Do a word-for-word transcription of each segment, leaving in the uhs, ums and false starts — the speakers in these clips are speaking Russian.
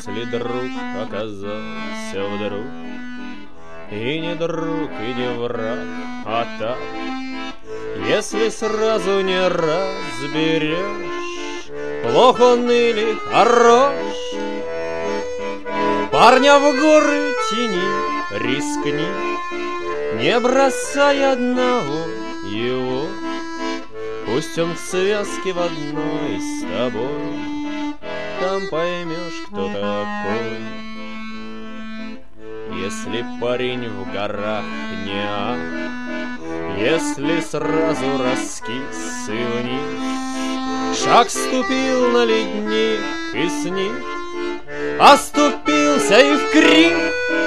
Если друг оказался вдруг и не друг, и не враг, а так, если сразу не разберешь, плох он или хорош, парня в горы тяни, рискни, не бросай одного его. Пусть он в связке в одной с тобой, там поймешь, кто такой. Если парень в горах не ах, если сразу раскис и вниз, шаг ступил на ледник и сник, оступился и в крик,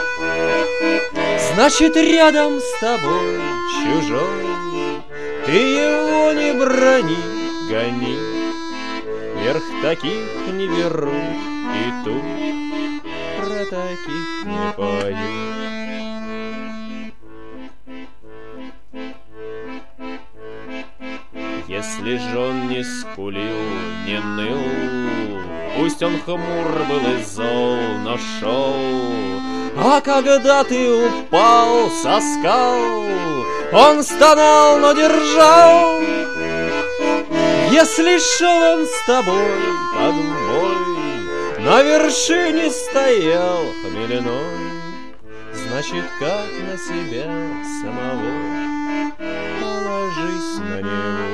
значит, рядом с тобой чужой. Ты его не брони, гони, вверх таких не берут, и тут про таких не поют. Если ж он не скулил, не ныл, пусть он хмур был и зол, но шел. А когда ты упал со скал, он стонал, но держал. Если шел он с тобой под бой, на вершине стоял хмельной, значит, как на себя самого, положись на него.